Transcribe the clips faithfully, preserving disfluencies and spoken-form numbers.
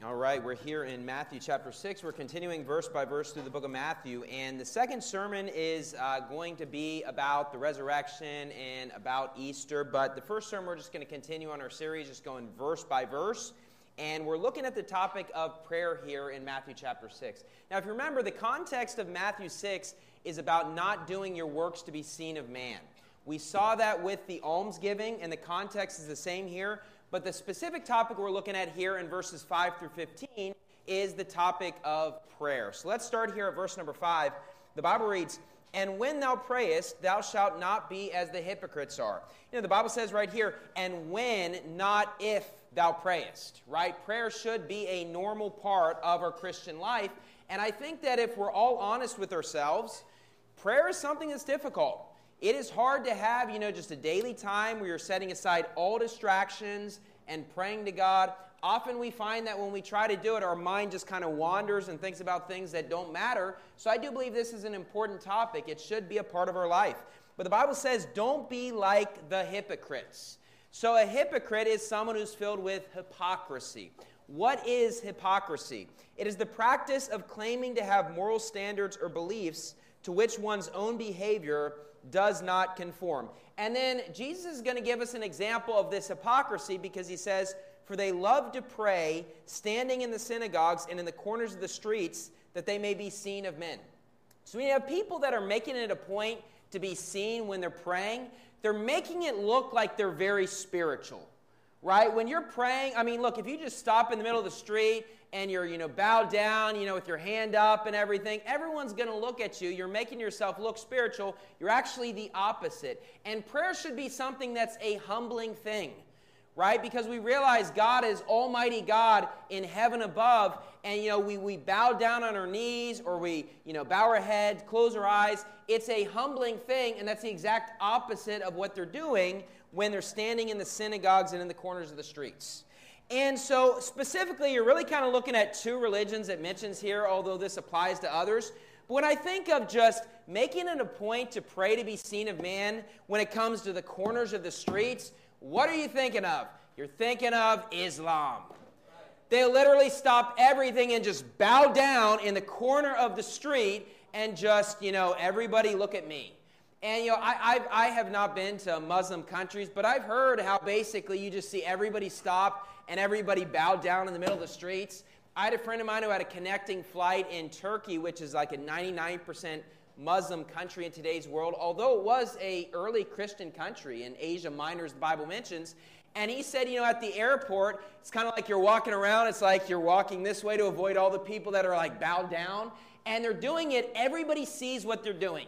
All right, we're here in Matthew chapter six. We're continuing verse by verse through the book of Matthew. And the second sermon is uh, going to be about the resurrection and about Easter. But the first sermon, we're just going to continue on our series, just going verse by verse. And we're looking at the topic of prayer here in Matthew chapter six. Now, if you remember, the context of Matthew six is about not doing your works to be seen of man. We saw that with the almsgiving, and the context is the same here. But the specific topic we're looking at here in verses five through fifteen is the topic of prayer. So let's start here at verse number five. The Bible reads, "And when thou prayest, thou shalt not be as the hypocrites are." You know, the Bible says right here, "and when, not if thou prayest," right? Prayer should be a normal part of our Christian life. And I think that if we're all honest with ourselves, prayer is something that's difficult. It is hard to have, you know, just a daily time where you're setting aside all distractions and praying to God. Often we find that when we try to do it, our mind just kind of wanders and thinks about things that don't matter. So I do believe this is an important topic. It should be a part of our life. But the Bible says, don't be like the hypocrites. So a hypocrite is someone who's filled with hypocrisy. What is hypocrisy? It is the practice of claiming to have moral standards or beliefs to which one's own behavior does not conform. And then Jesus is going to give us an example of this hypocrisy because he says, "For they love to pray, standing in the synagogues and in the corners of the streets, that they may be seen of men." So we have people that are making it a point to be seen when they're praying. They're making it look like they're very spiritual, right? When you're praying, I mean, look, if you just stop in the middle of the street and you're, you know, bowed down, you know, with your hand up and everything, everyone's going to look at you. You're making yourself look spiritual. You're actually the opposite. And prayer should be something that's a humbling thing, right? Because we realize God is Almighty God in heaven above, and, you know, we, we bow down on our knees or we, you know, bow our head, close our eyes. It's a humbling thing, and that's the exact opposite of what they're doing when they're standing in the synagogues and in the corners of the streets. And so specifically, you're really kind of looking at two religions it mentions here, although this applies to others. But when I think of just making it a point to pray to be seen of man when it comes to the corners of the streets, what are you thinking of? You're thinking of Islam. They literally stop everything and just bow down in the corner of the street and just, you know, everybody look at me. And, you know, I, I've, I have not been to Muslim countries, but I've heard how basically you just see everybody stop and everybody bow down in the middle of the streets. I had a friend of mine who had a connecting flight in Turkey, which is like a ninety-nine percent Muslim country in today's world, although it was a early Christian country in Asia Minor, as the Bible mentions. And he said, you know, at the airport, it's kind of like you're walking around. It's like you're walking this way to avoid all the people that are like bowed down. And they're doing it. Everybody sees what they're doing.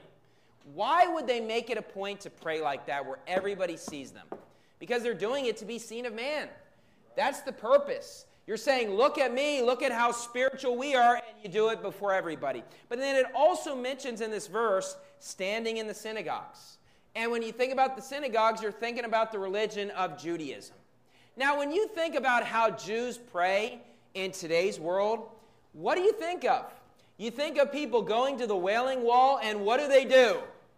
Why would they make it a point to pray like that where everybody sees them? Because they're doing it to be seen of man. That's the purpose. You're saying, look at me, look at how spiritual we are, and you do it before everybody. But then it also mentions in this verse, standing in the synagogues. And when you think about the synagogues, you're thinking about the religion of Judaism. Now, when you think about how Jews pray in today's world, what do you think of? You think of people going to the Wailing Wall, and what do they do?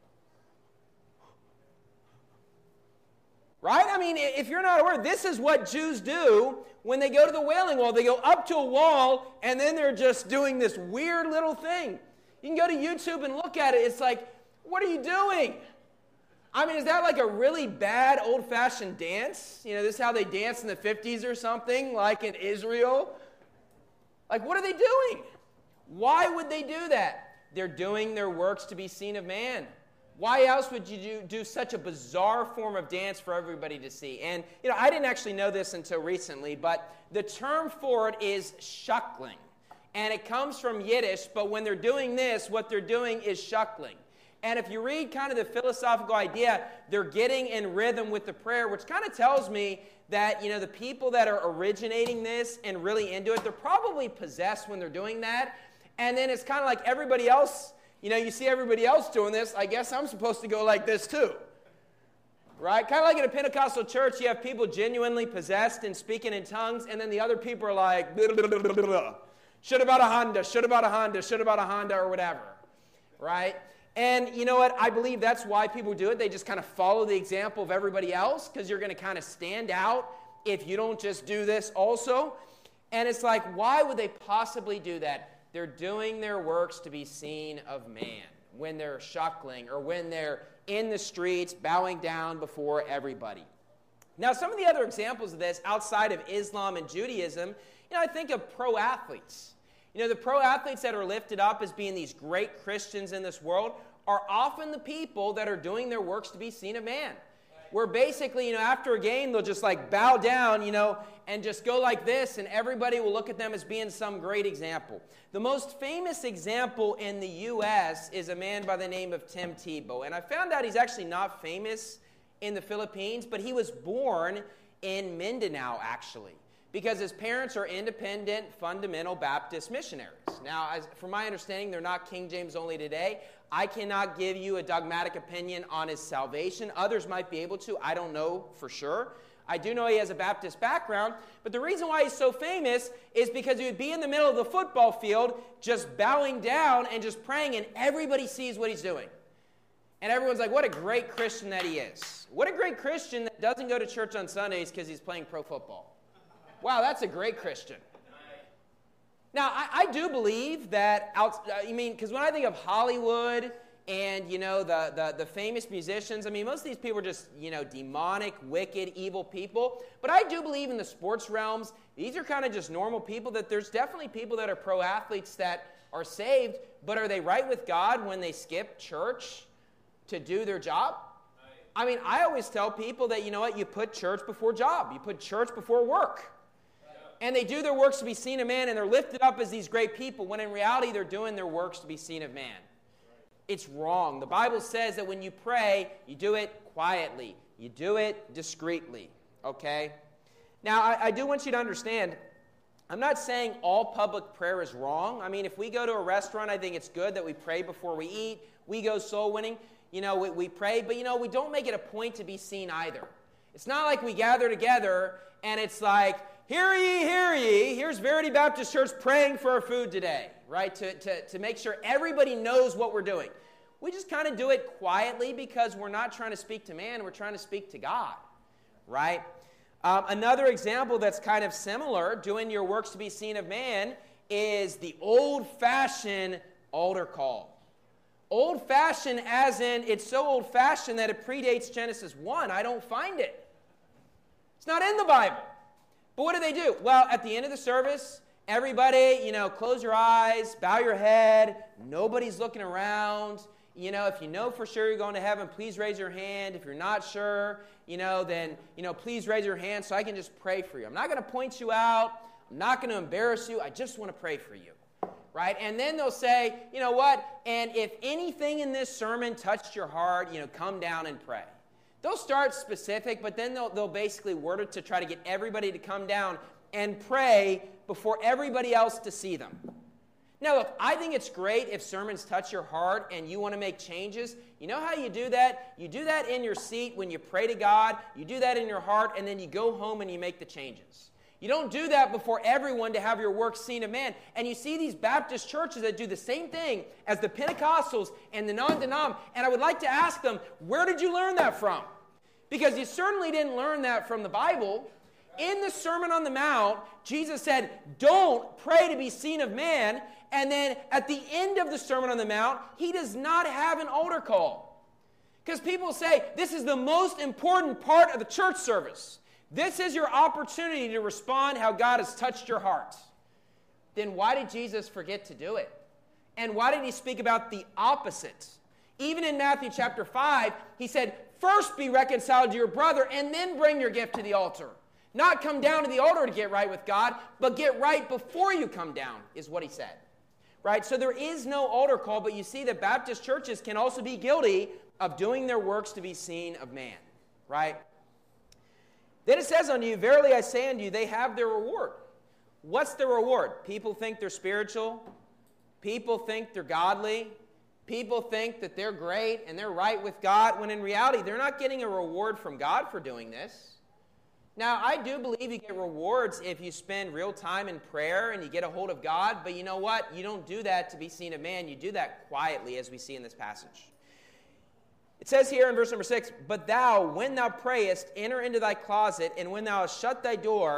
Right? I mean, if you're not aware, this is what Jews do when they go to the Wailing Wall. They go up to a wall, and then they're just doing this weird little thing. You can go to YouTube and look at it. It's like, what are you doing? I mean, is that like a really bad old-fashioned dance? You know, this is how they danced in the fifties or something, like in Israel? Like, what are they doing? Why would they do that? They're doing their works to be seen of man. Why else would you do, do such a bizarre form of dance for everybody to see? And, you know, I didn't actually know this until recently, but the term for it is shuckling. And it comes from Yiddish, but when they're doing this, what they're doing is shuckling. And if you read kind of the philosophical idea, they're getting in rhythm with the prayer, which kind of tells me that, you know, the people that are originating this and really into it, they're probably possessed when they're doing that. And then it's kind of like everybody else, you know, you see everybody else doing this, I guess I'm supposed to go like this too. Right? Kind of like in a Pentecostal church, you have people genuinely possessed and speaking in tongues, and then the other people are like, blah, blah, blah, blah, blah, blah. Should about a Honda, should about a Honda, should about a Honda, or whatever. Right? And you know what? I believe that's why people do it. They just kind of follow the example of everybody else, because you're going to kind of stand out if you don't just do this also. And it's like, why would they possibly do that? They're doing their works to be seen of man when they're shuckling or when they're in the streets bowing down before everybody. Now, some of the other examples of this outside of Islam and Judaism, you know, I think of pro athletes. You know, the pro athletes that are lifted up as being these great Christians in this world are often the people that are doing their works to be seen of man. Where basically, you know, after a game, they'll just like bow down, you know, and just go like this, and everybody will look at them as being some great example. The most famous example in the U S is a man by the name of Tim Tebow. And I found out he's actually not famous in the Philippines, but he was born in Mindanao, actually, because his parents are independent, fundamental Baptist missionaries. Now, as, from my understanding, they're not King James only today. I cannot give you a dogmatic opinion on his salvation. Others might be able to. I don't know for sure. I do know he has a Baptist background, but the reason why he's so famous is because he would be in the middle of the football field just bowing down and just praying, and everybody sees what he's doing. And everyone's like, what a great Christian that he is. What a great Christian that doesn't go to church on Sundays because he's playing pro football. Wow, that's a great Christian. Now, I, I do believe that, out, I mean, because when I think of Hollywood and, you know, the, the, the famous musicians, I mean, most of these people are just, you know, demonic, wicked, evil people. But I do believe in the sports realms, these are kind of just normal people, that there's definitely people that are pro athletes that are saved, but are they right with God when they skip church to do their job? I mean, I always tell people that, you know what, you put church before job. You put church before work. And they do their works to be seen of man, and they're lifted up as these great people, when in reality they're doing their works to be seen of man. It's wrong. The Bible says that when you pray, you do it quietly. You do it discreetly, okay? Now, I, I do want you to understand, I'm not saying all public prayer is wrong. I mean, if we go to a restaurant, I think it's good that we pray before we eat. We go soul winning. You know, we, we pray, but, you know, we don't make it a point to be seen either. It's not like we gather together, and it's like, hear ye, hear ye, here's Verity Baptist Church praying for our food today, right, to, to, to make sure everybody knows what we're doing. We just kind of do it quietly because we're not trying to speak to man, we're trying to speak to God, right? Um, another example that's kind of similar, doing your works to be seen of man, is the old-fashioned altar call. Old-fashioned as in, it's so old-fashioned that it predates Genesis one. I don't find it. It's not in the Bible. But what do they do? Well, at the end of the service, everybody, you know, close your eyes, bow your head, nobody's looking around. You know, if you know for sure you're going to heaven, please raise your hand. If you're not sure, you know, then, you know, please raise your hand so I can just pray for you. I'm not going to point you out. I'm not going to embarrass you. I just want to pray for you, right? And then they'll say, you know what, and if anything in this sermon touched your heart, you know, come down and pray. They'll start specific, but then they'll, they'll basically word it to try to get everybody to come down and pray before everybody else to see them. Now, look, I think it's great if sermons touch your heart and you want to make changes. You know how you do that? You do that in your seat when you pray to God. You do that in your heart, and then you go home and you make the changes. You don't do that before everyone to have your work seen of man. And you see these Baptist churches that do the same thing as the Pentecostals and the non-denom. And I would like to ask them, where did you learn that from? Because you certainly didn't learn that from the Bible. In the Sermon on the Mount, Jesus said, don't pray to be seen of man. And then at the end of the Sermon on the Mount, he does not have an altar call. Because people say, this is the most important part of the church service. This is your opportunity to respond how God has touched your heart. Then why did Jesus forget to do it? And why did he speak about the opposite? Even in Matthew chapter five, he said, first be reconciled to your brother and then bring your gift to the altar. Not come down to the altar to get right with God, but get right before you come down, is what he said. Right? So there is no altar call, but you see that Baptist churches can also be guilty of doing their works to be seen of man. Right? Then it says unto you, verily I say unto you, they have their reward. What's the reward? People think they're spiritual. People think they're godly. People think that they're great and they're right with God, when in reality, they're not getting a reward from God for doing this. Now, I do believe you get rewards if you spend real time in prayer and you get a hold of God, but you know what? You don't do that to be seen of man. You do that quietly, as we see in this passage. It says here in verse number six, but thou, when thou prayest, enter into thy closet, and when thou hast shut thy door,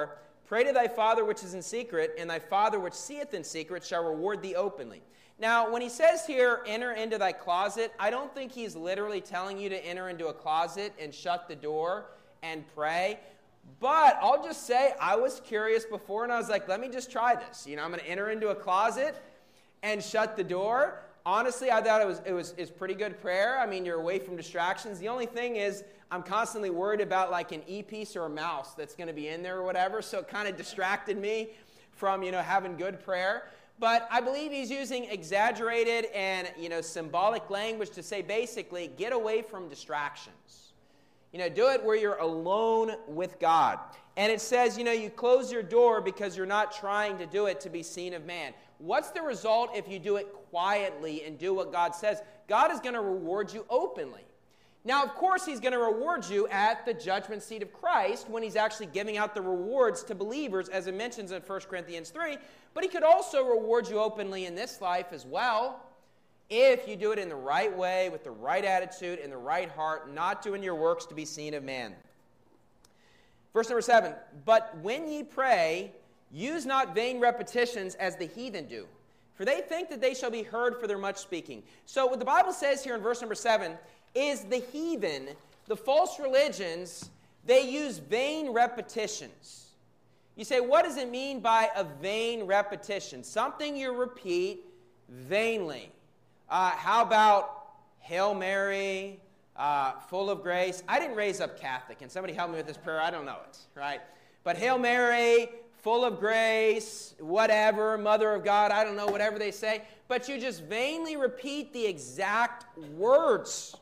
Pray to thy Father which is in secret, and thy Father which seeth in secret shall reward thee openly. Now, when he says here, enter into thy closet, I don't think he's literally telling you to enter into a closet and shut the door and pray. But I'll just say, I was curious before, and I was like, let me just try this. You know, I'm going to enter into a closet and shut the door. Honestly, I thought it was it was it's pretty good prayer. I mean, you're away from distractions. The only thing is, I'm constantly worried about like an e-piece or a mouse that's going to be in there or whatever. So it kind of distracted me from, you know, having good prayer. But I believe he's using exaggerated and, you know, symbolic language to say basically, get away from distractions. You know, do it where you're alone with God. And it says, you know, you close your door because you're not trying to do it to be seen of man. What's the result if you do it quietly and do what God says? God is going to reward you openly. Now, of course, he's going to reward you at the judgment seat of Christ when he's actually giving out the rewards to believers, as it mentions in First Corinthians three. But he could also reward you openly in this life as well if you do it in the right way, with the right attitude, in the right heart, not doing your works to be seen of man. Verse number seven, but when ye pray, use not vain repetitions as the heathen do, for they think that they shall be heard for their much speaking. So what the Bible says here in verse number seven is the heathen, the false religions, they use vain repetitions. You say, what does it mean by a vain repetition? Something you repeat vainly. Uh, how about Hail Mary, uh, full of grace? I didn't raise up Catholic. Can somebody help me with this prayer? I don't know it, right? But Hail Mary, full of grace, whatever, Mother of God, I don't know, whatever they say. But you just vainly repeat the exact words.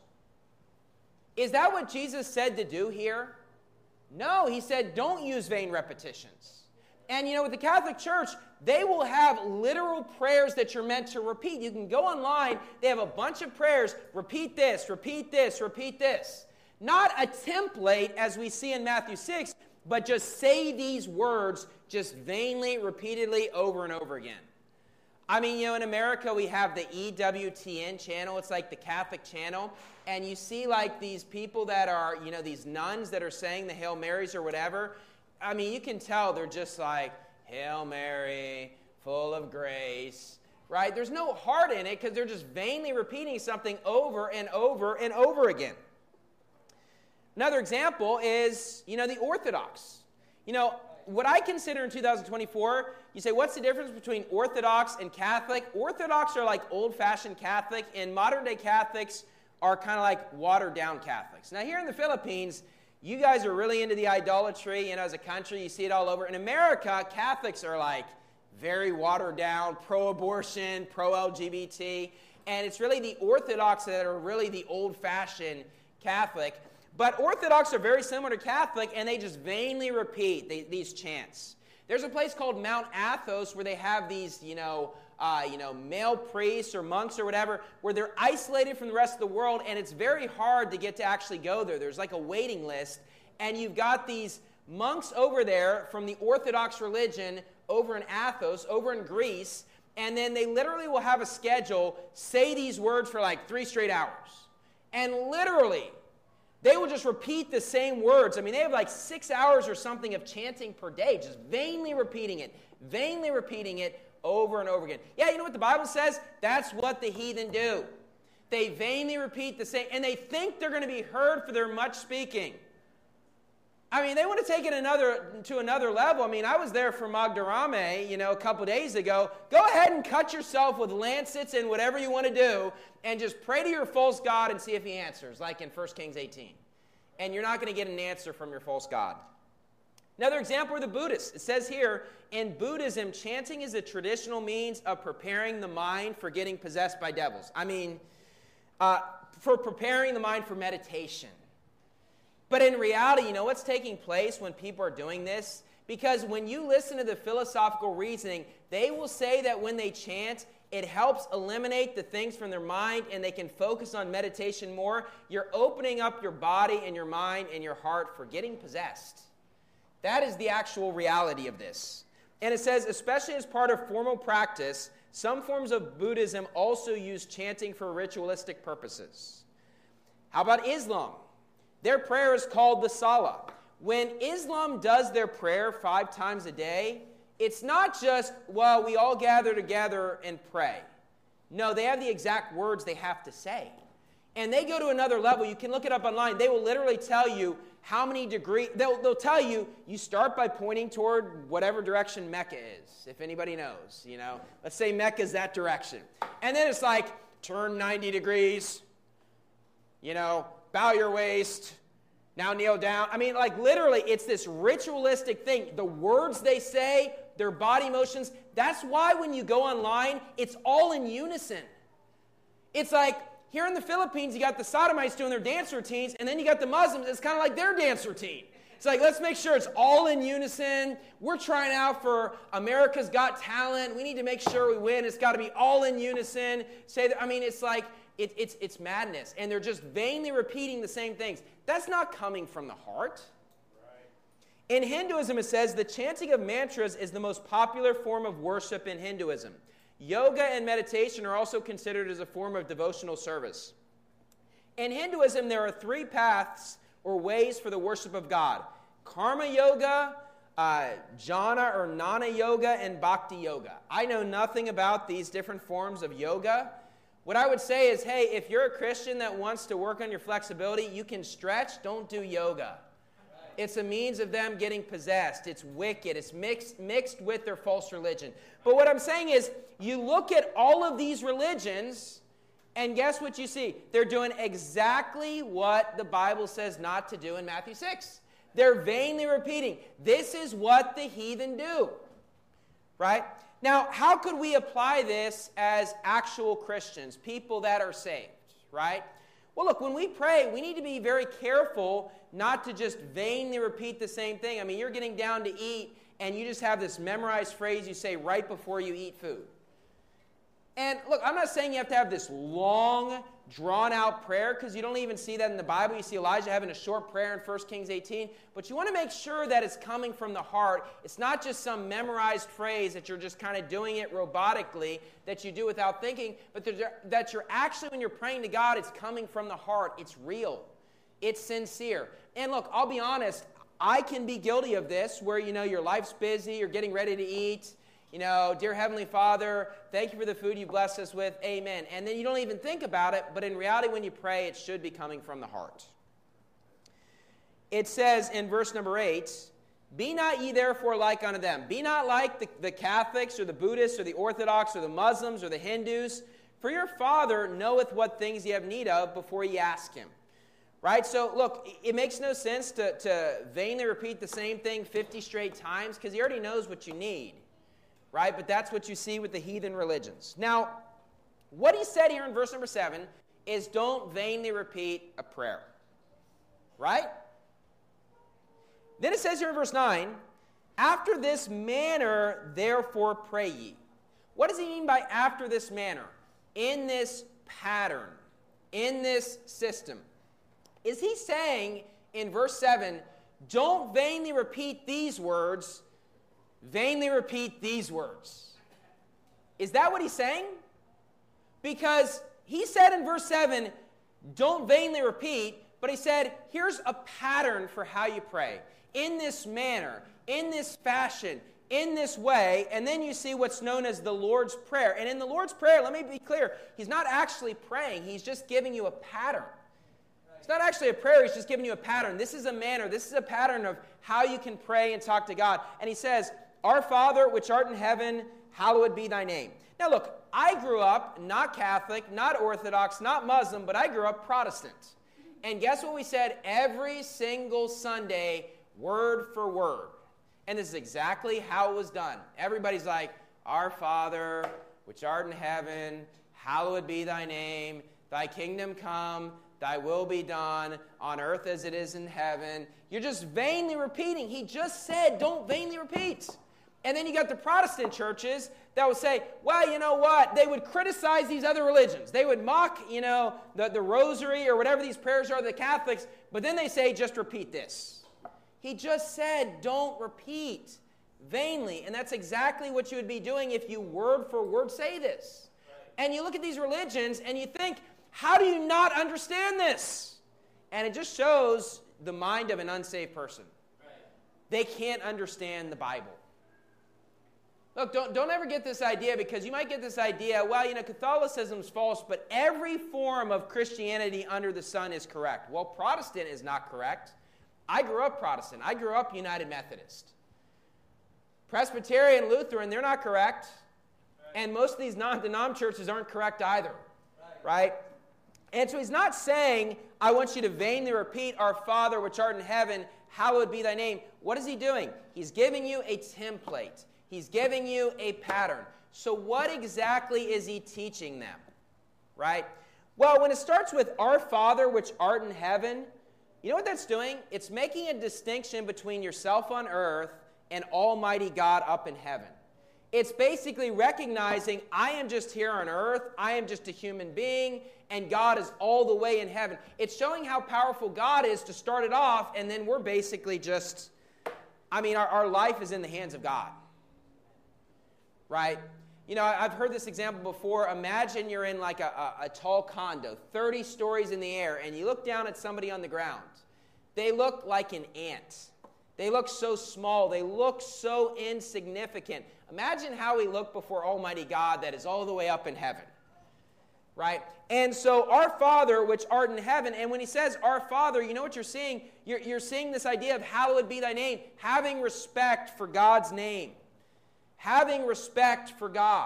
Is that what Jesus said to do here? No, he said don't use vain repetitions. And you know, with the Catholic Church, they will have literal prayers that you're meant to repeat. You can go online, they have a bunch of prayers, repeat this, repeat this, repeat this. Not a template as we see in Matthew six, but just say these words just vainly, repeatedly, over and over again. I mean, you know, in America, we have the E W T N channel. It's like the Catholic channel. And you see, like, these people that are, you know, these nuns that are saying the Hail Marys or whatever. I mean, you can tell they're just like, Hail Mary, full of grace, right? There's no heart in it because they're just vainly repeating something over and over and over again. Another example is, you know, the Orthodox. You know, what I consider in two thousand twenty-four, you say, what's the difference between Orthodox and Catholic? Orthodox are like old-fashioned Catholic, and modern-day Catholics are kind of like watered-down Catholics. Now, here in the Philippines, you guys are really into the idolatry. You know, as a country, you see it all over. In America, Catholics are like very watered-down, pro-abortion, pro-L G B T, and it's really the Orthodox that are really the old-fashioned Catholic. But Orthodox are very similar to Catholic, and they just vainly repeat they, these chants. There's a place called Mount Athos where they have these, you know, uh, you know, male priests or monks or whatever, where they're isolated from the rest of the world, and it's very hard to get to actually go there. There's like a waiting list, and you've got these monks over there from the Orthodox religion over in Athos, over in Greece, and then they literally will have a schedule, say these words for like three straight hours. And literally, they will just repeat the same words. I mean, they have like six hours or something of chanting per day, just vainly repeating it, vainly repeating it over and over again. Yeah, you know what the Bible says? That's what the heathen do. They vainly repeat the same, and they think they're going to be heard for their much speaking. I mean, they want to take it another to another level. I mean, I was there for Magdarame, you know, a couple days ago. Go ahead and cut yourself with lancets and whatever you want to do, and just pray to your false god and see if he answers, like in First Kings eighteen. And you're not going to get an answer from your false god. Another example are the Buddhists. It says here, in Buddhism, chanting is a traditional means of preparing the mind for getting possessed by devils. I mean, uh, for preparing the mind for meditation. But in reality, you know what's taking place when people are doing this? Because when you listen to the philosophical reasoning, they will say that when they chant, it helps eliminate the things from their mind and they can focus on meditation more. You're opening up your body and your mind and your heart for getting possessed. That is the actual reality of this. And it says, especially as part of formal practice, some forms of Buddhism also use chanting for ritualistic purposes. How about Islam? Their prayer is called the Salah. when Islam does their prayer five times a day, it's not just, well, we all gather together and pray. No, they have the exact words they have to say. And they go to another level. You can look it up online. They will literally tell you how many degrees. They'll, they'll tell you, you start by pointing toward whatever direction Mecca is, if anybody knows. You know, let's say Mecca is that direction. And then it's like, turn ninety degrees, you know, bow your waist, now kneel down. I mean, like literally, it's this ritualistic thing. The words they say, their body motions, that's why when you go online, it's all in unison. It's like, here in the Philippines, you got the Sodomites doing their dance routines, and then you got the Muslims. It's kind of like their dance routine. It's like, let's make sure it's all in unison. We're trying out for America's Got Talent. We need to make sure we win. It's got to be all in unison. Say that. I mean, it's like, it, it's, it's madness. And they're just vainly repeating the same things. That's not coming from the heart. Right. In Hinduism, it says, the chanting of mantras is the most popular form of worship in Hinduism. Yoga and meditation are also considered as a form of devotional service. In Hinduism, there are three paths or ways for the worship of God. Karma yoga, uh, jhana or jnana yoga, and bhakti yoga. I know nothing about these different forms of yoga. What I would say is, hey, if you're a Christian that wants to work on your flexibility, you can stretch, don't do yoga. It's a means of them getting possessed. It's wicked. It's mixed, mixed with their false religion. But what I'm saying is, you look at all of these religions, and guess what you see? They're doing exactly what the Bible says not to do in Matthew six. They're vainly repeating, this is what the heathen do. Right? Now, how could we apply this as actual Christians, people that are saved? Right? Well, look, when we pray, we need to be very careful not to just vainly repeat the same thing. I mean, you're getting down to eat, and you just have this memorized phrase you say right before you eat food. And look, I'm not saying you have to have this long, drawn-out prayer, because you don't even see that in the Bible. You see Elijah having a short prayer in First Kings eighteen. But you want to make sure that it's coming from the heart. It's not just some memorized phrase that you're just kind of doing it robotically, that you do without thinking, but that you're actually, when you're praying to God, it's coming from the heart. It's real. It's sincere. And look, I'll be honest, I can be guilty of this, where, you know, your life's busy, you're getting ready to eat. You know, dear Heavenly Father, thank you for the food you blessed us with. Amen. And then you don't even think about it, but in reality, when you pray, it should be coming from the heart. It says in verse number eight, be not ye therefore like unto them. Be not like the, the Catholics or the Buddhists or the Orthodox or the Muslims or the Hindus, for your Father knoweth what things ye have need of before ye ask him. Right? So, look, it makes no sense to, to vainly repeat the same thing fifty straight times, because he already knows what you need. Right? But that's what you see with the heathen religions. Now, what he said here in verse number seven is don't vainly repeat a prayer. Right? Then it says here in verse nine, after this manner, therefore pray ye. What does he mean by after this manner? In this pattern, in this system. Is he saying in verse seven, don't vainly repeat these words, vainly repeat these words? Is that what he's saying? Because he said in verse seven, don't vainly repeat, but he said, here's a pattern for how you pray. In this manner, in this fashion, in this way, and then you see what's known as the Lord's Prayer. And in the Lord's Prayer, let me be clear, he's not actually praying, he's just giving you a pattern. It's not actually a prayer, he's just giving you a pattern. This is a manner, this is a pattern of how you can pray and talk to God. And he says, Our Father, which art in heaven, hallowed be thy name. Now look, I grew up not Catholic, not Orthodox, not Muslim, but I grew up Protestant. And guess what we said every single Sunday, word for word? And this is exactly how it was done. Everybody's like, Our Father, which art in heaven, hallowed be thy name, thy kingdom come, thy will be done on earth as it is in heaven. You're just vainly repeating. He just said, don't vainly repeat. And then you got the Protestant churches that would say, well, you know what? They would criticize these other religions. They would mock, you know, the, the rosary or whatever these prayers are, the Catholics. But then they say, just repeat this. He just said, don't repeat vainly. And that's exactly what you would be doing if you word for word say this. Right. And you look at these religions and you think, how do you not understand this? And it just shows the mind of an unsaved person. they can't understand the Bible. Look, don't, don't ever get this idea, because you might get this idea, well, you know, Catholicism is false, but every form of Christianity under the sun is correct. Well, Protestant is not correct. I grew up Protestant. I grew up United Methodist. Presbyterian, Lutheran, they're not correct. And most of these non-denom churches aren't correct either. Right? And so he's not saying, I want you to vainly repeat, Our Father which art in heaven, hallowed be thy name. What is he doing? He's giving you a template. He's giving you a pattern. So what exactly is he teaching them? Right? Well, when it starts with Our Father which art in heaven, you know what that's doing? It's making a distinction between yourself on earth and Almighty God up in heaven. It's basically recognizing I am just here on earth, I am just a human being, and God is all the way in heaven. It's showing how powerful God is to start it off, and then we're basically just, I mean, our, our life is in the hands of God. Right? You know, I've heard this example before. Imagine you're in like a, a, a tall condo, thirty stories in the air, and you look down at somebody on the ground. They look like an ant. They look so small. They look so insignificant. Imagine how we look before Almighty God that is all the way up in heaven. Right? And so, Our Father, which art in heaven, and when he says, Our Father, you know what you're seeing? You're, you're seeing this idea of hallowed be thy name, having respect for God's name. Having respect for God.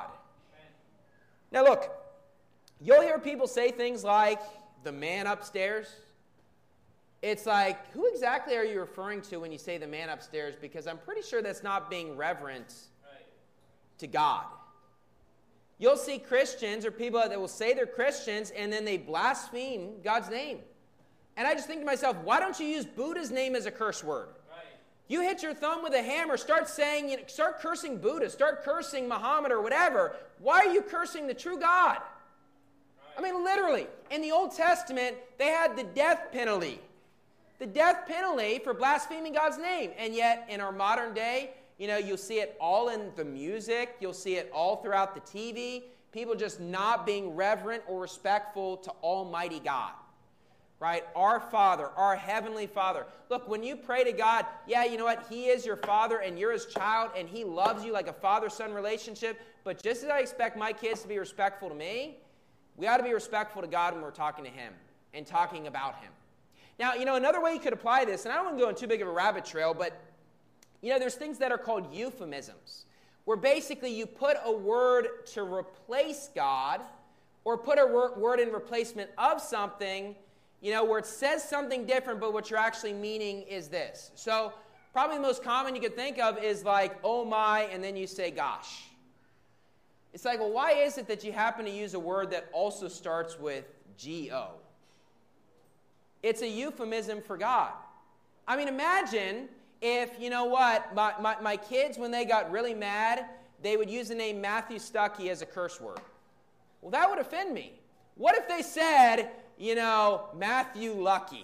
Now look, you'll hear people say things like, the man upstairs. It's like, who exactly are you referring to when you say the man upstairs? Because I'm pretty sure that's not being reverent to God. You'll see Christians or people that will say they're Christians and then they blaspheme God's name. And I just think to myself, why don't you use Buddha's name as a curse word? You hit your thumb with a hammer, start saying, you know, start cursing Buddha, start cursing Muhammad or whatever. Why are you cursing the true God? Right. I mean, literally, in the Old Testament, they had the death penalty. The death penalty for blaspheming God's name. And yet, in our modern day, you know, you'll see it all in the music. You'll see it all throughout the T V. People just not being reverent or respectful to Almighty God. Right? Our Father, our Heavenly Father. Look, when you pray to God, yeah, you know what? He is your Father and you're His child and He loves you like a father-son relationship. But just as I expect my kids to be respectful to me, we ought to be respectful to God when we're talking to Him and talking about Him. Now, you know, another way you could apply this, and I don't want to go on too big of a rabbit trail, but, you know, there's things that are called euphemisms, where basically you put a word to replace God or put a word in replacement of something, you know, where it says something different, but what you're actually meaning is this. So probably the most common you could think of is like, oh my, and then you say gosh. It's like, well, why is it that you happen to use a word that also starts with G O? It's a euphemism for God. I mean, imagine if, you know what, my, my, my kids, when they got really mad, they would use the name Matthew Stuckey as a curse word. Well, that would offend me. What if they said, you know, Matthew Lucky?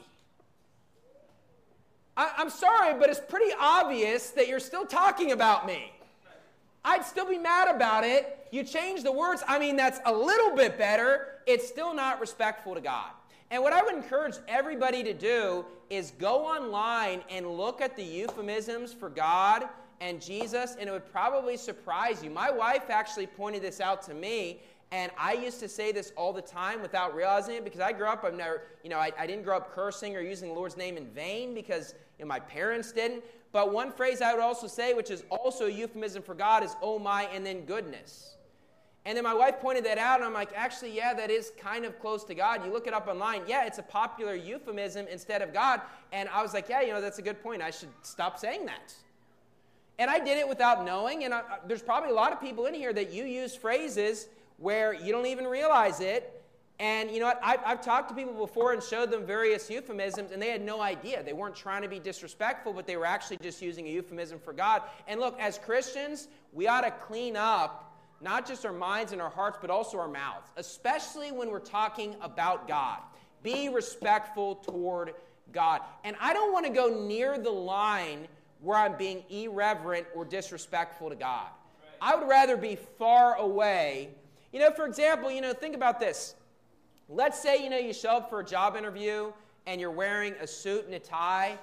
I, I'm sorry, but it's pretty obvious that you're still talking about me. I'd still be mad about it. You change the words. I mean, that's a little bit better. It's still not respectful to God. And what I would encourage everybody to do is go online and look at the euphemisms for God and Jesus, and it would probably surprise you. My wife actually pointed this out to me. And I used to say this all the time without realizing it because I grew up, I've never, you know, I, I didn't grow up cursing or using the Lord's name in vain because you know, my parents didn't. But one phrase I would also say, which is also a euphemism for God, is oh my and then goodness. And then my wife pointed that out and I'm like, actually, yeah, that is kind of close to God. You look it up online. Yeah, it's a popular euphemism instead of God. And I was like, yeah, you know, that's a good point. I should stop saying that. And I did it without knowing. And I, there's probably a lot of people in here that you use phrases where you don't even realize it. And you know what? I've, I've talked to people before and showed them various euphemisms, and they had no idea. They weren't trying to be disrespectful, but they were actually just using a euphemism for God. And look, as Christians, we ought to clean up not just our minds and our hearts, but also our mouths, especially when we're talking about God. Be respectful toward God. And I don't want to go near the line where I'm being irreverent or disrespectful to God. I would rather be far away. You know, for example, you know, think about this. Let's say, you know, you show up for a job interview and you're wearing a suit and a tie,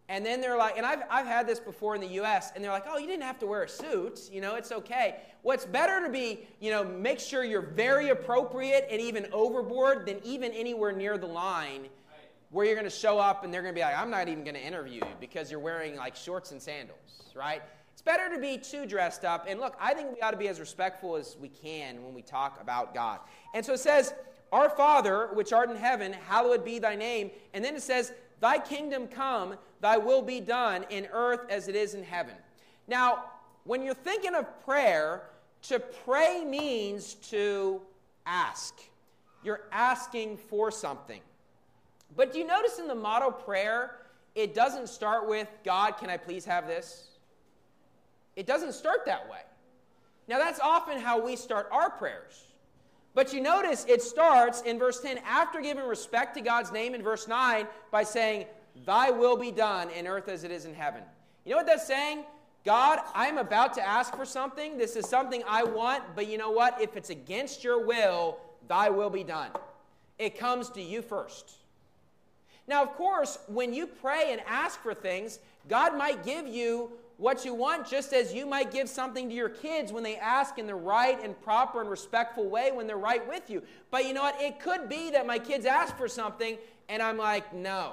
And then they're like, and I've, I've had this before in the U S, and they're like, oh, you didn't have to wear a suit. You know, it's okay. Well, it's better to be, you know, make sure you're very appropriate and even overboard than even anywhere near the line where you're going to show up and they're going to be like, I'm not even going to interview you because you're wearing like shorts and sandals, right? It's better to be too dressed up. And look, I think we ought to be as respectful as we can when we talk about God. And so it says, our Father, which art in heaven, hallowed be thy name. And then it says, thy kingdom come, thy will be done in earth as it is in heaven. Now, when you're thinking of prayer, to pray means to ask. You're asking for something. But do you notice in the model prayer, it doesn't start with, God, can I please have this? It doesn't start that way. Now, that's often how we start our prayers. But you notice it starts in verse ten, after giving respect to God's name in verse nine, by saying, thy will be done in earth as it is in heaven. You know what that's saying? God, I'm about to ask for something. This is something I want, but you know what? If it's against your will, thy will be done. It comes to you first. Now, of course, when you pray and ask for things, God might give you what you want, just as you might give something to your kids when they ask in the right and proper and respectful way when they're right with you. But you know what? It could be that my kids ask for something, and I'm like, no.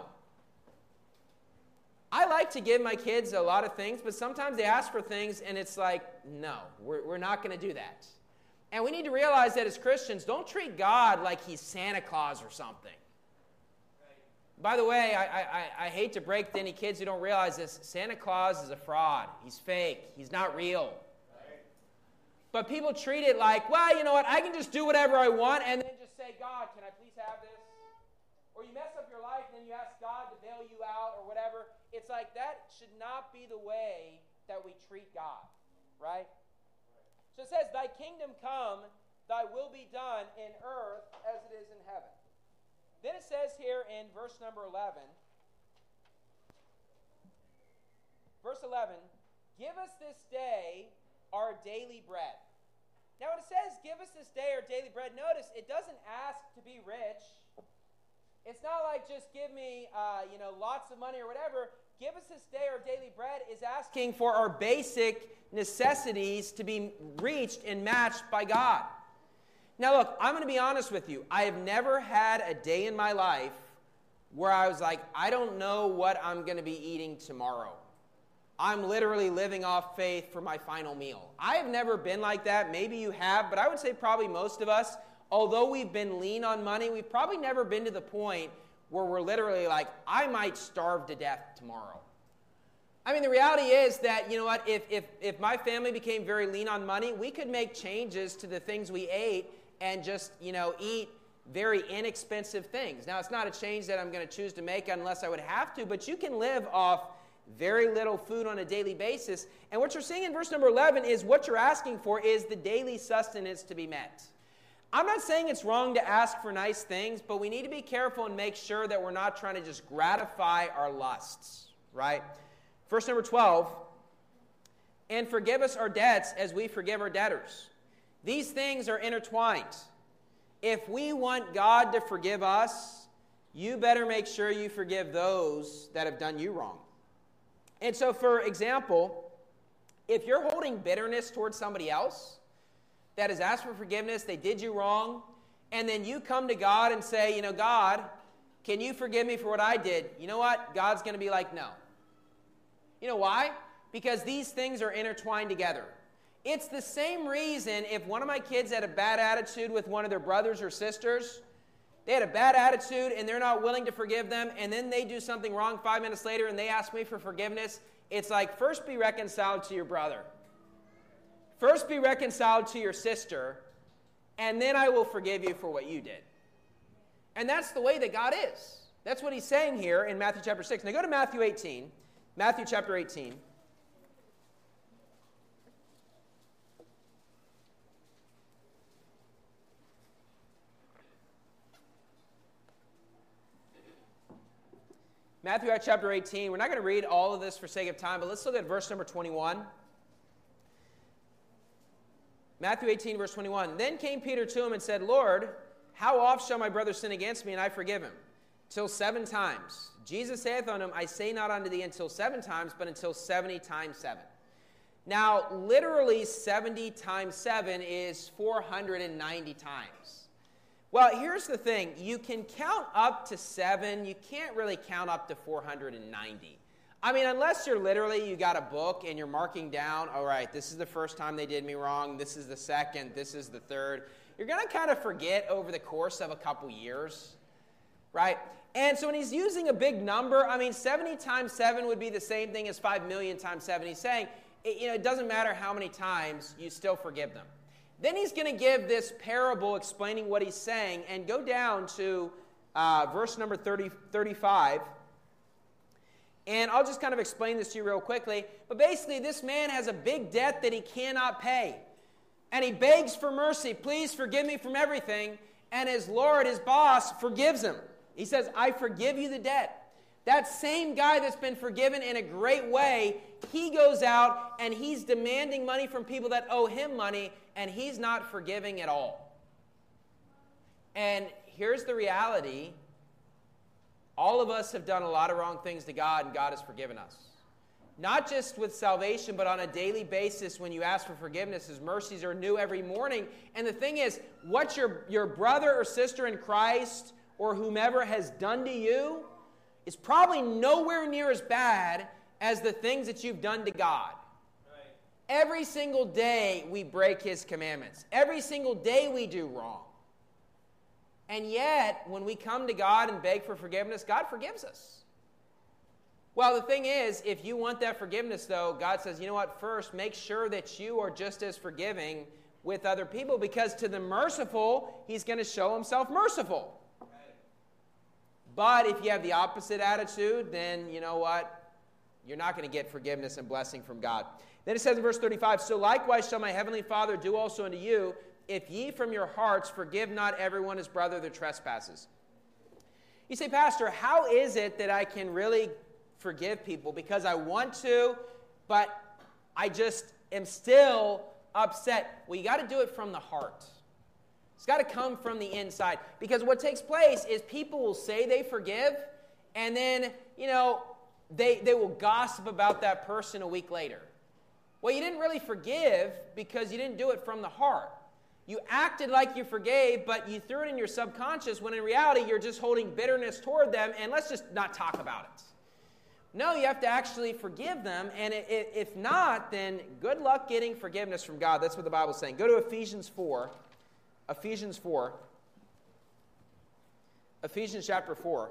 I like to give my kids a lot of things, but sometimes they ask for things, and it's like, no, we're, we're not going to do that. And we need to realize that as Christians, don't treat God like he's Santa Claus or something. By the way, I, I, I hate to break to any kids who don't realize this. Santa Claus is a fraud. He's fake. He's not real. Right. But people treat it like, well, you know what? I can just do whatever I want and then just say, God, can I please have this? Or you mess up your life and then you ask God to bail you out or whatever. It's like that should not be the way that we treat God. Right? So it says, thy kingdom come, thy will be done in earth as it is in heaven. Then it says here in verse number eleven, verse eleven, give us this day our daily bread. Now when it says give us this day our daily bread, notice it doesn't ask to be rich. It's not like just give me uh, you know, lots of money or whatever. Give us this day our daily bread is asking for our basic necessities to be reached and matched by God. Now, look, I'm going to be honest with you. I have never had a day in my life where I was like, I don't know what I'm going to be eating tomorrow. I'm literally living off faith for my final meal. I have never been like that. Maybe you have, but I would say probably most of us, although we've been lean on money, we've probably never been to the point where we're literally like, I might starve to death tomorrow. I mean, the reality is that, you know what, if, if, if my family became very lean on money, we could make changes to the things we ate and just, you know, eat very inexpensive things. Now, it's not a change that I'm going to choose to make unless I would have to, but you can live off very little food on a daily basis. And what you're seeing in verse number eleven is what you're asking for is the daily sustenance to be met. I'm not saying it's wrong to ask for nice things, but we need to be careful and make sure that we're not trying to just gratify our lusts, right? Verse number twelve, and forgive us our debts as we forgive our debtors. These things are intertwined. If we want God to forgive us, you better make sure you forgive those that have done you wrong. And so, for example, if you're holding bitterness towards somebody else that has asked for forgiveness, they did you wrong, and then you come to God and say, you know, God, can you forgive me for what I did? You know what? God's going to be like, no. You know why? Because these things are intertwined together. It's the same reason if one of my kids had a bad attitude with one of their brothers or sisters, they had a bad attitude and they're not willing to forgive them, and then they do something wrong five minutes later and they ask me for forgiveness, it's like, first be reconciled to your brother. First be reconciled to your sister, and then I will forgive you for what you did. And that's the way that God is. That's what he's saying here in Matthew chapter six. Now go to Matthew eighteen. Matthew chapter eighteen. Matthew chapter eighteen, we're not going to read all of this for sake of time, but let's look at verse number twenty-one. Matthew eighteen, verse twenty-one. Then came Peter to him and said, Lord, how oft shall my brother sin against me and I forgive him? Till seven times. Jesus saith unto him, I say not unto thee until seven times, but until seventy times seven. Now, literally seventy times seven is four hundred ninety times. Well, here's the thing. You can count up to seven. You can't really count up to four hundred ninety. I mean, unless you're literally, you got a book and you're marking down, all right, this is the first time they did me wrong, this is the second, this is the third. You're going to kind of forget over the course of a couple years, right? And so when he's using a big number, I mean, seventy times seven would be the same thing as five million times seven. He's saying, it, you know, it doesn't matter how many times, you still forgive them. Then he's going to give this parable explaining what he's saying, and go down to uh, verse number thirty, thirty-five. And I'll just kind of explain this to you real quickly. But basically, this man has a big debt that he cannot pay. And he begs for mercy. Please forgive me from everything. And his Lord, his boss, forgives him. He says, I forgive you the debt. That same guy that's been forgiven in a great way, he goes out and he's demanding money from people that owe him money, and he's not forgiving at all. And here's the reality. All of us have done a lot of wrong things to God, and God has forgiven us. Not just with salvation, but on a daily basis when you ask for forgiveness. His mercies are new every morning. And the thing is, what your, your brother or sister in Christ or whomever has done to you is probably nowhere near as bad as the things that you've done to God. Right. Every single day we break His commandments. Every single day we do wrong. And yet, when we come to God and beg for forgiveness, God forgives us. Well, the thing is, if you want that forgiveness, though, God says, you know what, first, make sure that you are just as forgiving with other people, because to the merciful, He's going to show Himself merciful. Right. But if you have the opposite attitude, then, you know what, you're not going to get forgiveness and blessing from God. Then it says in verse thirty-five, so likewise shall my heavenly Father do also unto you, if ye from your hearts forgive not everyone his brother their trespasses. You say, Pastor, how is it that I can really forgive people? Because I want to, but I just am still upset. Well, you got to do it from the heart. It's got to come from the inside. Because what takes place is people will say they forgive, and then, you know, they, they will gossip about that person a week later. Well, you didn't really forgive because you didn't do it from the heart. You acted like you forgave, but you threw it in your subconscious, when in reality you're just holding bitterness toward them, and let's just not talk about it. No, you have to actually forgive them, and if not, then good luck getting forgiveness from God. That's what the Bible's saying. Go to Ephesians four. Ephesians four. Ephesians chapter four.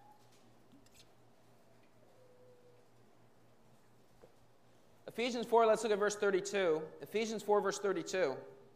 Ephesians four, let's look at verse thirty-two. Ephesians four, verse thirty-two.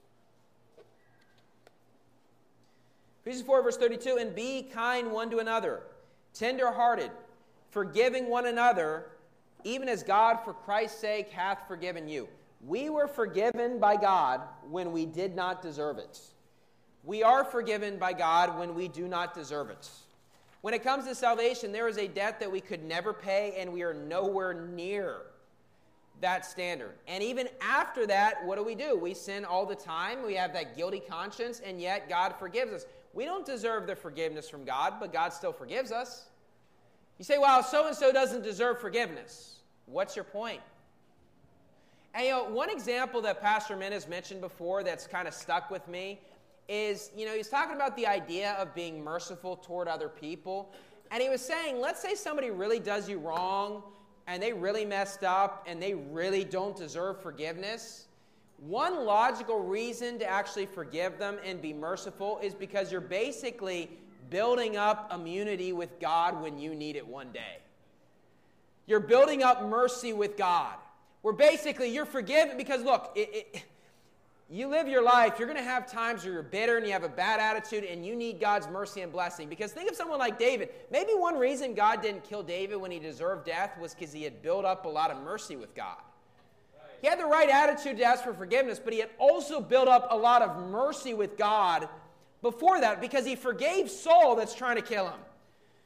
Ephesians four, verse thirty-two, and be kind one to another, tender-hearted, forgiving one another, even as God for Christ's sake hath forgiven you. We were forgiven by God when we did not deserve it. We are forgiven by God when we do not deserve it. When it comes to salvation, there is a debt that we could never pay, and we are nowhere near that standard. And even after that, what do we do? We sin all the time. We have that guilty conscience, and yet God forgives us. We don't deserve the forgiveness from God, but God still forgives us. You say, well, so-and-so doesn't deserve forgiveness. What's your point? And, you know, one example that Pastor Min has mentioned before that's kind of stuck with me is, you know, he's talking about the idea of being merciful toward other people. And he was saying, let's say somebody really does you wrong, and they really messed up, and they really don't deserve forgiveness. One logical reason to actually forgive them and be merciful is because you're basically building up immunity with God when you need it one day. You're building up mercy with God. Where basically you're forgiven because, look, it, it, you live your life, you're going to have times where you're bitter and you have a bad attitude and you need God's mercy and blessing. Because think of someone like David. Maybe one reason God didn't kill David when he deserved death was because he had built up a lot of mercy with God. He had the right attitude to ask for forgiveness, but he had also built up a lot of mercy with God before that, because he forgave Saul that's trying to kill him.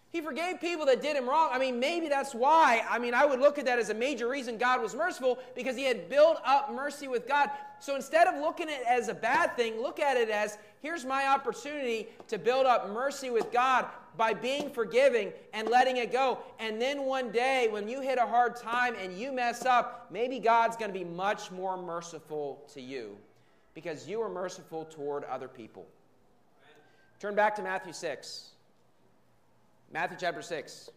He forgave people that did him wrong. I mean, maybe that's why. I mean, I would look at that as a major reason God was merciful, because he had built up mercy with God. So instead of looking at it as a bad thing, look at it as, here's my opportunity to build up mercy with God by being forgiving and letting it go. And then one day, when you hit a hard time and you mess up, maybe God's going to be much more merciful to you because you were merciful toward other people. Turn back to Matthew six. Matthew chapter six.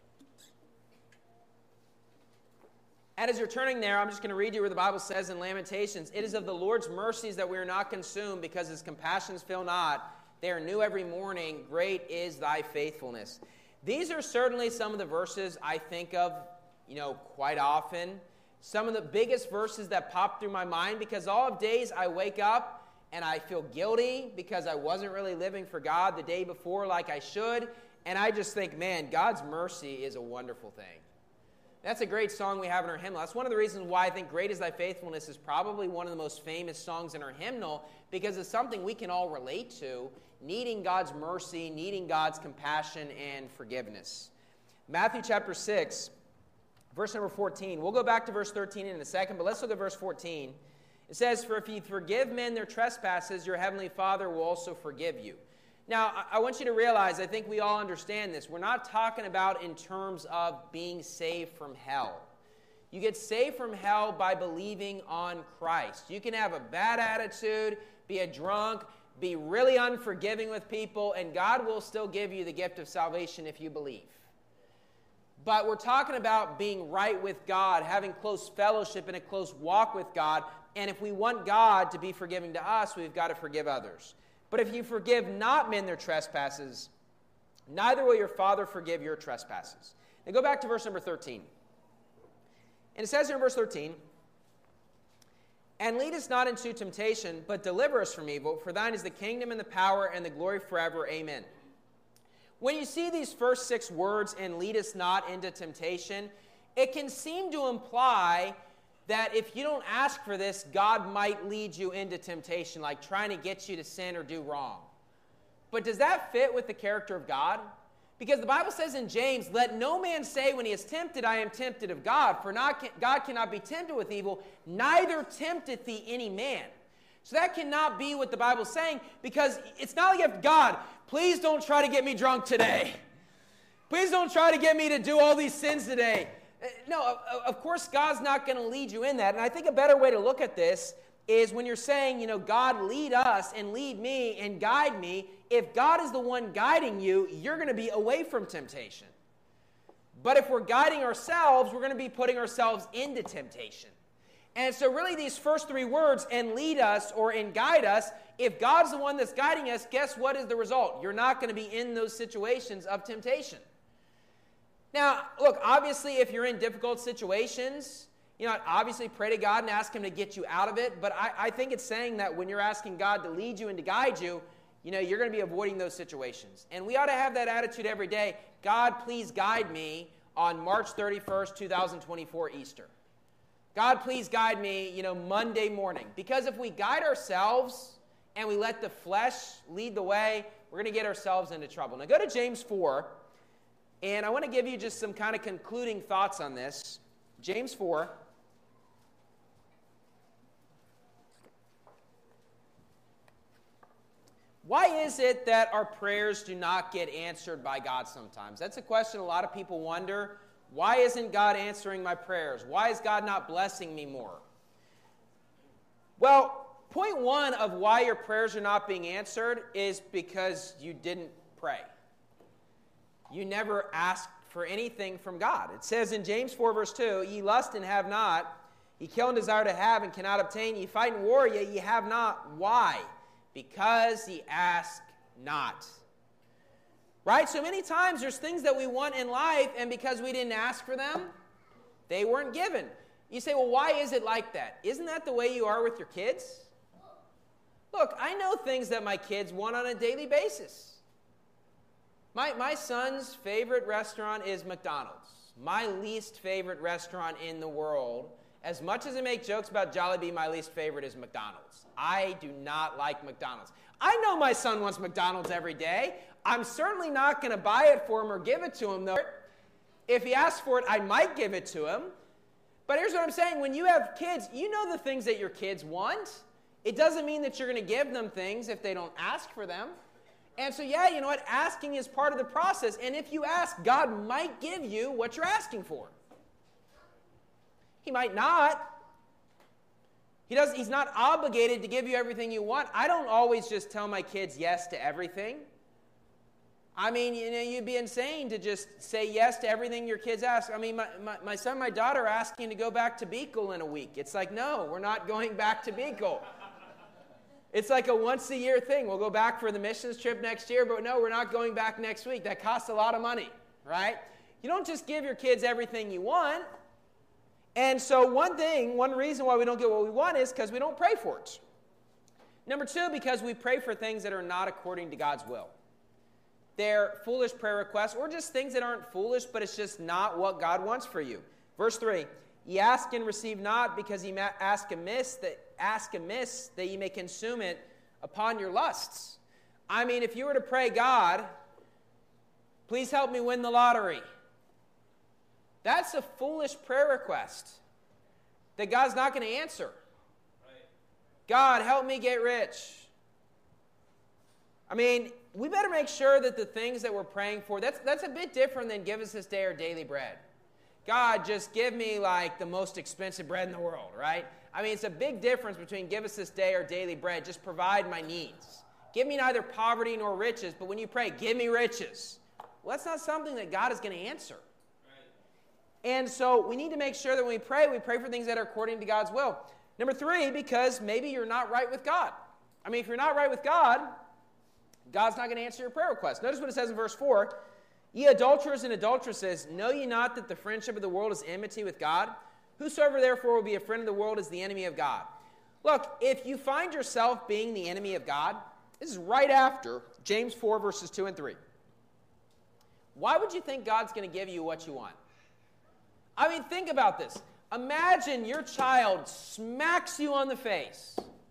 And as you're turning there, I'm just going to read you where the Bible says in Lamentations, "It is of the Lord's mercies that we are not consumed, because his compassions fail not. They are new every morning. Great is thy faithfulness." These are certainly some of the verses I think of, you know, quite often. Some of the biggest verses that pop through my mind, because all of days I wake up and I feel guilty because I wasn't really living for God the day before like I should. And I just think, man, God's mercy is a wonderful thing. That's a great song we have in our hymnal. That's one of the reasons why I think "Great is Thy Faithfulness" is probably one of the most famous songs in our hymnal, because it's something we can all relate to, needing God's mercy, needing God's compassion and forgiveness. Matthew chapter six, verse number fourteen. We'll go back to verse thirteen in a second, but let's look at verse fourteen. It says, "For if you forgive men their trespasses, your heavenly Father will also forgive you." Now, I want you to realize, I think we all understand this. We're not talking about in terms of being saved from hell. You get saved from hell by believing on Christ. You can have a bad attitude, be a drunk, be really unforgiving with people, and God will still give you the gift of salvation if you believe. But we're talking about being right with God, having close fellowship and a close walk with God. And if we want God to be forgiving to us, we've got to forgive others. But if you forgive not men their trespasses, neither will your Father forgive your trespasses. Now go back to verse number thirteen. And it says here in verse thirteen, "And lead us not into temptation, but deliver us from evil. For thine is the kingdom and the power and the glory forever. Amen." When you see these first six words, "and lead us not into temptation," it can seem to imply that if you don't ask for this, God might lead you into temptation, like trying to get you to sin or do wrong. But does that fit with the character of God? Because the Bible says in James, "Let no man say when he is tempted, I am tempted of God. For not, God cannot be tempted with evil, neither tempteth thee any man." So that cannot be what the Bible's saying, because it's not like, if God, please don't try to get me drunk today. Please don't try to get me to do all these sins today. No, of course, God's not going to lead you in that. And I think a better way to look at this is when you're saying, you know, God, lead us and lead me and guide me. If God is the one guiding you, you're going to be away from temptation. But if we're guiding ourselves, we're going to be putting ourselves into temptation. And so really these first three words, "and lead us" or "and guide us," if God's the one that's guiding us, guess what is the result? You're not going to be in those situations of temptation. Now, look, obviously, if you're in difficult situations, you know, obviously pray to God and ask him to get you out of it. But I, I think it's saying that when you're asking God to lead you and to guide you, you know, you're going to be avoiding those situations. And we ought to have that attitude every day. God, please guide me on March thirty-first, twenty twenty-four, Easter. God, please guide me, you know, Monday morning. Because if we guide ourselves and we let the flesh lead the way, we're going to get ourselves into trouble. Now go to James four. And I want to give you just some kind of concluding thoughts on this. James four. Why is it that our prayers do not get answered by God sometimes? That's a question a lot of people wonder. Why isn't God answering my prayers? Why is God not blessing me more? Well, point one of why your prayers are not being answered is because you didn't pray. You never asked for anything from God. It says in James four, verse two, "Ye lust and have not, ye kill and desire to have and cannot obtain, ye fight and war, yet ye have not." Why? Because ye ask not. Right? So many times there's things that we want in life, and because we didn't ask for them, they weren't given. You say, well, why is it like that? Isn't that the way you are with your kids? Look, I know things that my kids want on a daily basis. My, my son's favorite restaurant is McDonald's. My least favorite restaurant in the world, As much as I make jokes about Jollibee, my least favorite is McDonald's. I do not like McDonald's. I know my son wants McDonald's every day. I'm certainly not going to buy it for him or give it to him, though. If he asks for it, I might give it to him. But here's what I'm saying. When you have kids, you know the things that your kids want. It doesn't mean that you're going to give them things if they don't ask for them. And so, yeah, you know what? Asking is part of the process. And if you ask, God might give you what you're asking for. He might not. He does, he's not obligated to give you everything you want. I don't always just tell my kids yes to everything. I mean, you know, you'd be insane to just say yes to everything your kids ask. I mean, my, my, my son and my daughter are asking to go back to Beagle in a week. It's like, no, we're not going back to Beagle. It's like a once-a-year thing. We'll go back for the missions trip next year, but no, we're not going back next week. That costs a lot of money, right? You don't just give your kids everything you want. And so one thing, one reason why we don't get what we want is because we don't pray for it. Number two, because we pray for things that are not according to God's will. They're foolish prayer requests or just things that aren't foolish, but it's just not what God wants for you. Verse three, ye ask and receive not because ye ask amiss, that ask amiss that ye may consume it upon your lusts. I mean, if you were to pray, God, please help me win the lottery. That's a foolish prayer request that God's not going to answer. Right. God, help me get rich. I mean, we better make sure that the things that we're praying for, that's, that's a bit different than give us this day our daily bread. God, just give me like the most expensive bread in the world, right? I mean, it's a big difference between give us this day our daily bread, just provide my needs. Give me neither poverty nor riches, but when you pray, give me riches. Well, that's not something that God is going to answer. And so we need to make sure that when we pray, we pray for things that are according to God's will. Number three, because maybe you're not right with God. I mean, if you're not right with God, God's not going to answer your prayer request. Notice what it says in verse four. Ye adulterers and adulteresses, know ye not that the friendship of the world is enmity with God? Whosoever therefore will be a friend of the world is the enemy of God. Look, if you find yourself being the enemy of God, this is right after James four, verses two and three. Why would you think God's going to give you what you want? I mean, think about this. Imagine your child smacks you on the face.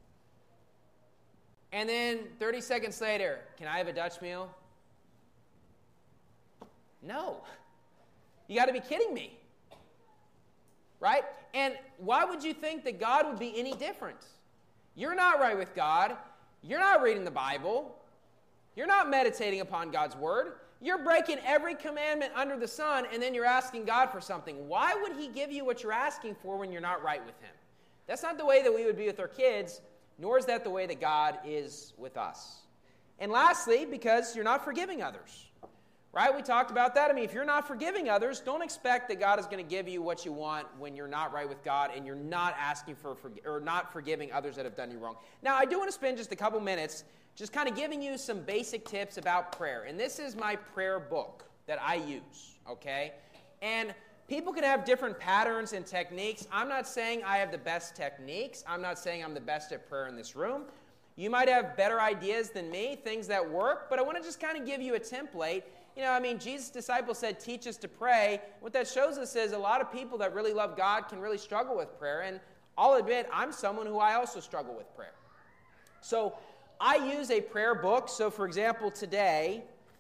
And then thirty seconds later, can I have a Dutch meal? No. You got to be kidding me. Right? And why would you think that God would be any different? You're not right with God. You're not reading the Bible. You're not meditating upon God's word. You're breaking every commandment under the sun, and then you're asking God for something. Why would he give you what you're asking for when you're not right with him? That's not the way that we would be with our kids, nor is that the way that God is with us. And lastly, because you're not forgiving others. Right? We talked about that. I mean, if you're not forgiving others, don't expect that God is going to give you what you want when you're not right with God and you're not asking for, or not forgiving others that have done you wrong. Now, I do want to spend just a couple minutes just kind of giving you some basic tips about prayer. And this is my prayer book that I use, okay? And people can have different patterns and techniques. I'm not saying I have the best techniques. I'm not saying I'm the best at prayer in this room. You might have better ideas than me, things that work, but I want to just kind of give you a template. You know, I mean, Jesus' disciples said, teach us to pray. What that shows us is a lot of people that really love God can really struggle with prayer. And I'll admit, I'm someone who I also struggle with prayer. So I use a prayer book. So, for example, today,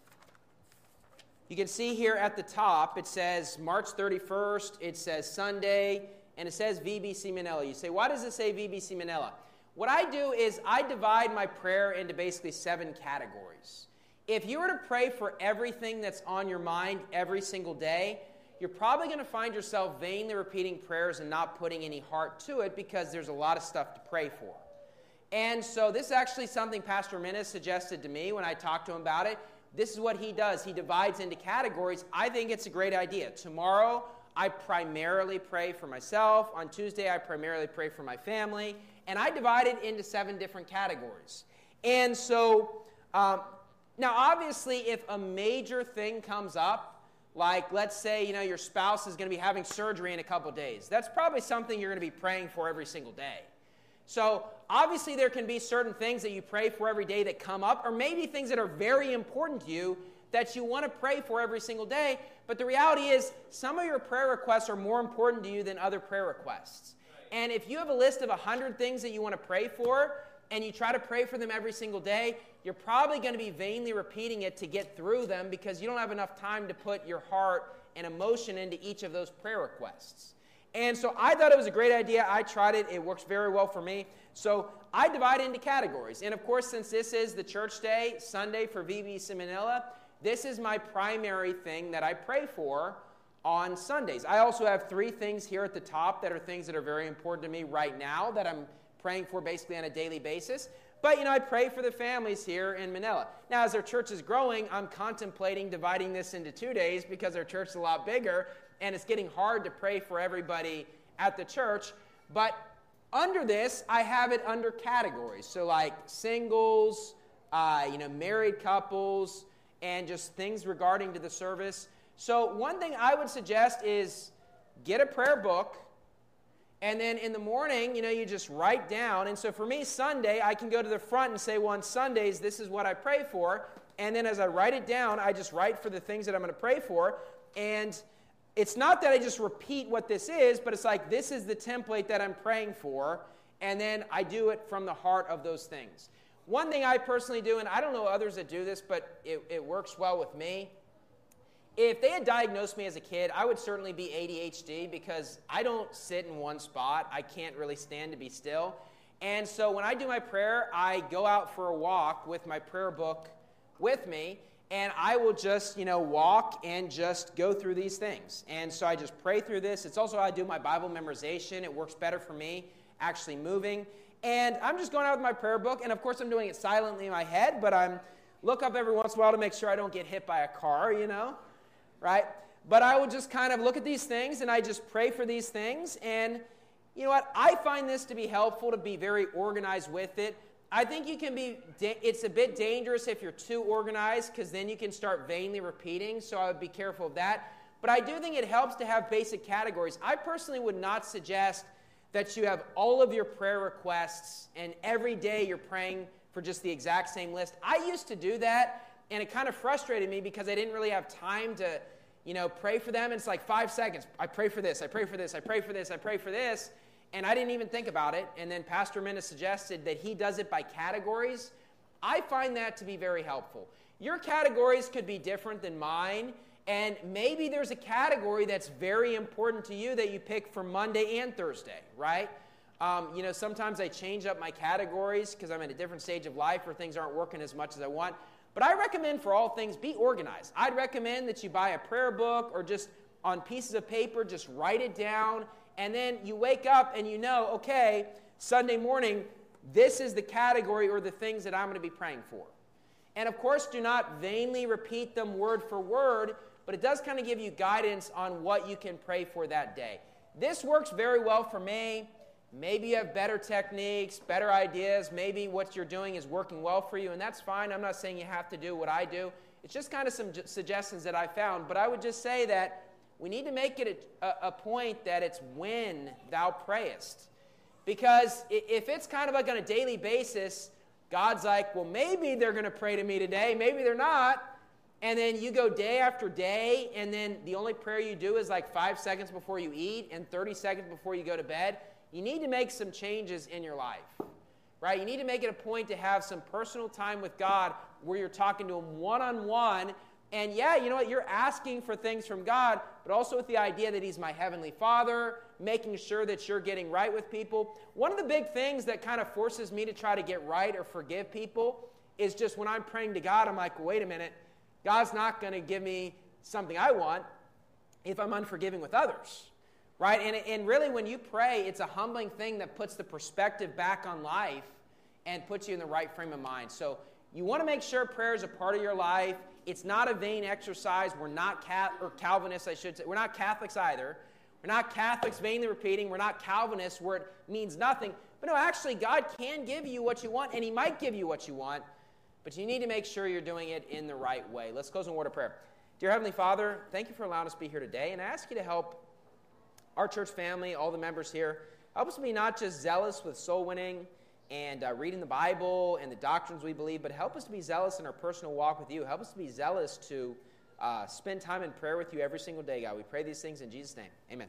you can see here at the top, it says March thirty-first, it says Sunday, and it says V B C Manila. You say, why does it say V B C Manila? What I do is I divide my prayer into basically seven categories. If you were to pray for everything that's on your mind every single day, you're probably going to find yourself vainly repeating prayers and not putting any heart to it because there's a lot of stuff to pray for. And so this is actually something Pastor Menes suggested to me when I talked to him about it. This is what he does. He divides into categories. I think it's a great idea. Tomorrow, I primarily pray for myself. On Tuesday, I primarily pray for my family. And I divide it into seven different categories. And so, um, now obviously, if a major thing comes up, like let's say, you know, your spouse is going to be having surgery in a couple days, that's probably something you're going to be praying for every single day. So obviously there can be certain things that you pray for every day that come up, or maybe things that are very important to you that you want to pray for every single day. But the reality is some of your prayer requests are more important to you than other prayer requests. And if you have a list of one hundred things that you want to pray for, and you try to pray for them every single day, you're probably going to be vainly repeating it to get through them because you don't have enough time to put your heart and emotion into each of those prayer requests. And so I thought it was a great idea. I tried it. It works very well for me. So I divide into categories. And of course, since this is the church day, Sunday for V B C Manila, this is my primary thing that I pray for on Sundays. I also have three things here at the top that are things that are very important to me right now that I'm praying for basically on a daily basis. But, you know, I pray for the families here in Manila. Now, as our church is growing, I'm contemplating dividing this into two days because our church is a lot bigger, and it's getting hard to pray for everybody at the church. But under this, I have it under categories. So like singles, uh, you know, married couples, and just things regarding to the service. So one thing I would suggest is get a prayer book, and then in the morning, you know, you just write down. And so for me, Sunday, I can go to the front and say, well, on Sundays, this is what I pray for. And then as I write it down, I just write for the things that I'm going to pray for. And it's not that I just repeat what this is, but it's like this is the template that I'm praying for. And then I do it from the heart of those things. One thing I personally do, and I don't know others that do this, but it, it works well with me. If they had diagnosed me as a kid, I would certainly be A D H D because I don't sit in one spot. I can't really stand to be still. And so when I do my prayer, I go out for a walk with my prayer book with me, and I will just, you know, walk and just go through these things. And so I just pray through this. It's also how I do my Bible memorization. It works better for me actually moving. And I'm just going out with my prayer book, and of course I'm doing it silently in my head, but I'm look up every once in a while to make sure I don't get hit by a car, you know. Right? But I would just kind of look at these things, and I just pray for these things. And you know what? I find this to be helpful to be very organized with it. I think you can be, it's a bit dangerous if you're too organized because then you can start vainly repeating. So I would be careful of that. But I do think it helps to have basic categories. I personally would not suggest that you have all of your prayer requests and every day you're praying for just the exact same list. I used to do that. And it kind of frustrated me because I didn't really have time to, you know, pray for them. And it's like five seconds. I pray for this. I pray for this. I pray for this. I pray for this. And I didn't even think about it. And then Pastor Minna suggested that he does it by categories. I find that to be very helpful. Your categories could be different than mine. And maybe there's a category that's very important to you that you pick for Monday and Thursday, right? Um, you know, sometimes I change up my categories because I'm in a different stage of life where things aren't working as much as I want. But I recommend for all things, be organized. I'd recommend that you buy a prayer book or just on pieces of paper, just write it down. And then you wake up and you know, okay, Sunday morning, this is the category or the things that I'm going to be praying for. And of course, do not vainly repeat them word for word, but it does kind of give you guidance on what you can pray for that day. This works very well for me. Maybe you have better techniques, better ideas. Maybe what you're doing is working well for you, and that's fine. I'm not saying you have to do what I do. It's just kind of some j- suggestions that I found. But I would just say that we need to make it a, a, a point that it's when thou prayest. Because if it's kind of like on a daily basis, God's like, well, maybe they're going to pray to me today. Maybe they're not. And then you go day after day, and then the only prayer you do is like five seconds before you eat and thirty seconds before you go to bed. You need to make some changes in your life, right? You need to make it a point to have some personal time with God where you're talking to Him one-on-one. And yeah, you know what? You're asking for things from God, but also with the idea that He's my Heavenly Father, making sure that you're getting right with people. One of the big things that kind of forces me to try to get right or forgive people is just when I'm praying to God, I'm like, wait a minute, God's not going to give me something I want if I'm unforgiving with others. Right? And, and really, when you pray, it's a humbling thing that puts the perspective back on life and puts you in the right frame of mind. So you want to make sure prayer is a part of your life. It's not a vain exercise. We're not Cat or Calvinists, I should say. We're not Catholics either. We're not Catholics vainly repeating. We're not Calvinists where it means nothing. But no, actually, God can give you what you want, and He might give you what you want. But you need to make sure you're doing it in the right way. Let's close in a word of prayer. Dear Heavenly Father, thank you for allowing us to be here today, and I ask you to help our church family, all the members here, help us to be not just zealous with soul winning and uh, reading the Bible and the doctrines we believe, but help us to be zealous in our personal walk with you. Help us to be zealous to uh, spend time in prayer with you every single day, God. We pray these things in Jesus' name. Amen.